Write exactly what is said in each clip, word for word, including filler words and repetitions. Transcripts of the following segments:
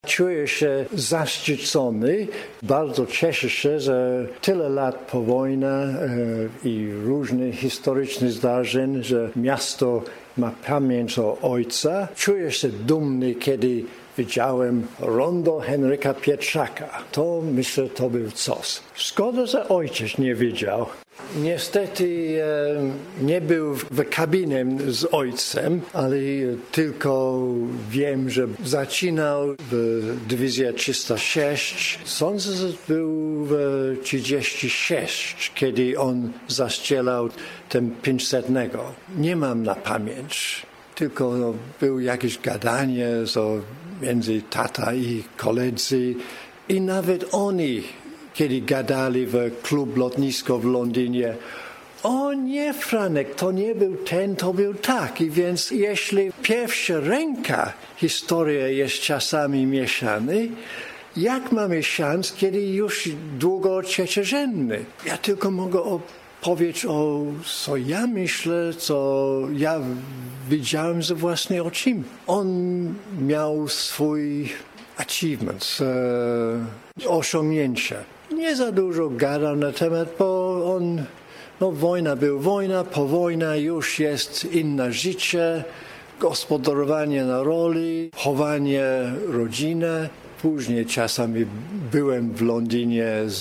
Czuję się zaszczycony. Bardzo cieszę się, że tyle lat po wojnie e, i różnych historycznych zdarzeń, że miasto ma pamięć o ojca. Czuję się dumny, kiedy widziałem rondo Henryka Pietrzaka. To myślę, to był coś. Szkoda, że ojciec nie widział. Niestety e, nie był w kabinie z ojcem, ale tylko wiem, że zaczynał w dywizji trzysta sześć. Sądzę, że był w trzydzieści sześć, kiedy on zastrzelał ten pięćsetnego. Nie mam na pamięć, tylko no, było jakieś gadanie so, między tata i koledzy i nawet oni, kiedy gadali w klub lotnisko w Londynie, o nie, Franek, to nie był ten, to był taki, więc jeśli pierwsza ręka historia jest czasami mieszana, jak mamy szans, kiedy już długo trzeciorzędny? Ja tylko mogę opowiedzieć o co ja myślę, co ja widziałem ze własnych oczy. On miał swój achievement, e, osiągnięcia. Nie za dużo gadał na temat, bo on, no wojna był wojna, po wojna już jest inne życie, gospodarowanie na roli, chowanie rodziny. Później czasami byłem w Londynie z,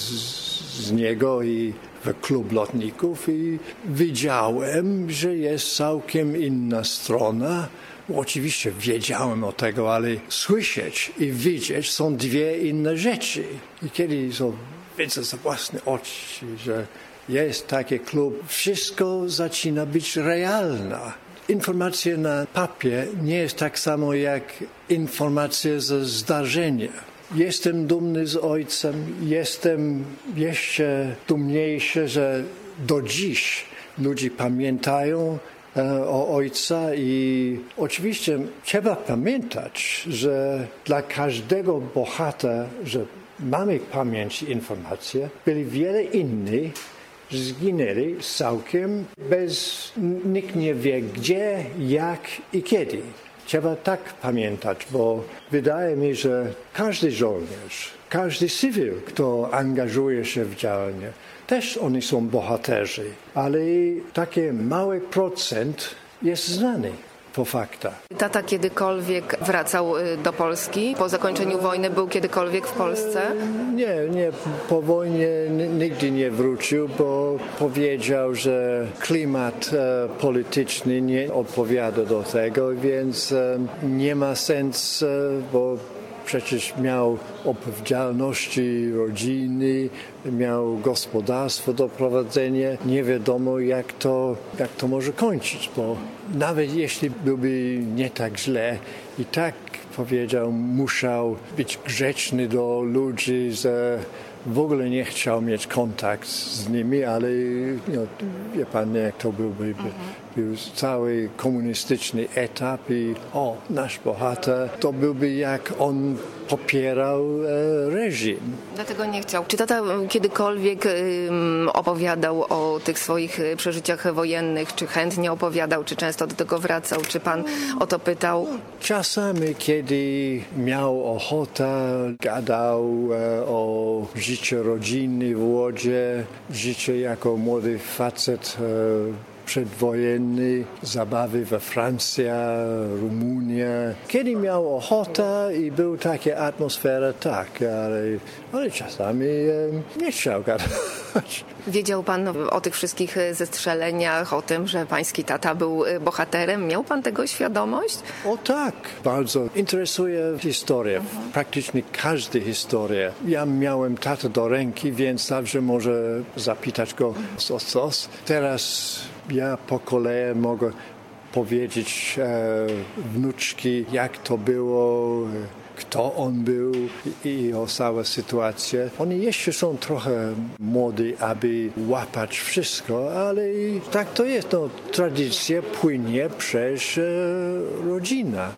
z niego i w klub lotników i widziałem, że jest całkiem inna strona. Oczywiście wiedziałem o tego, ale słyszeć i widzieć są dwie inne rzeczy. I kiedy so, widzę za własne oczy, że jest taki klub, wszystko zaczyna być realne. Informacja na papie nie jest tak samo jak informacja ze zdarzenia. Jestem dumny z ojcem, jestem jeszcze dumniejszy, że do dziś ludzie pamiętają o ojca i oczywiście trzeba pamiętać, że dla każdego bohatera, że mamy pamięć i informacje, byli wiele innych, zginęli całkiem bez, nikt nie wie gdzie, jak i kiedy. Trzeba tak pamiętać, bo wydaje mi, że każdy żołnierz, każdy cywil, kto angażuje się w działanie, też oni są bohaterzy, ale taki mały procent jest znany po faktach. Tata kiedykolwiek wracał do Polski? Po zakończeniu wojny był kiedykolwiek w Polsce? Nie, nie. Po wojnie nigdy nie wrócił, bo powiedział, że klimat e, polityczny nie odpowiada do tego, więc e, nie ma sensu, bo przecież miał odpowiedzialności rodziny, miał gospodarstwo do prowadzenia. Nie wiadomo, jak to, jak to może kończyć, bo nawet jeśli byłby nie tak źle, i tak powiedział, musiał być grzeczny do ludzi, że w ogóle nie chciał mieć kontakt z nimi, ale no, wie pan, jak to byłby, mhm. był cały komunistyczny etap i o, nasz bohater, to byłby jak on popierał e, reżim. Dlatego nie chciał. Czy tata kiedykolwiek y, opowiadał o tych swoich przeżyciach wojennych, czy chętnie opowiadał, czy często do tego wracał, czy pan o to pytał? Czasami, kiedy miał ochotę, gadał e, o życiu rodziny w Łodzie, życie jako młody facet e, przedwojenny, zabawy we Francji, Rumunia. Kiedy miał ochotę i był taka atmosfera, tak, ale, ale czasami e, nie chciał gadać. Wiedział pan o tych wszystkich zestrzeleniach, o tym, że pański tata był bohaterem? Miał pan tego świadomość? O tak, bardzo. Interesuje historia, mhm. praktycznie każda historia. Ja miałem tatę do ręki, więc zawsze może zapytać go o coś. Teraz ja po kolei mogę powiedzieć e, wnuczki, jak to było, kto on był i o całą sytuację. Oni jeszcze są trochę młodzi, aby łapać wszystko, ale tak to jest. No, tradycja płynie przez e, rodzinę.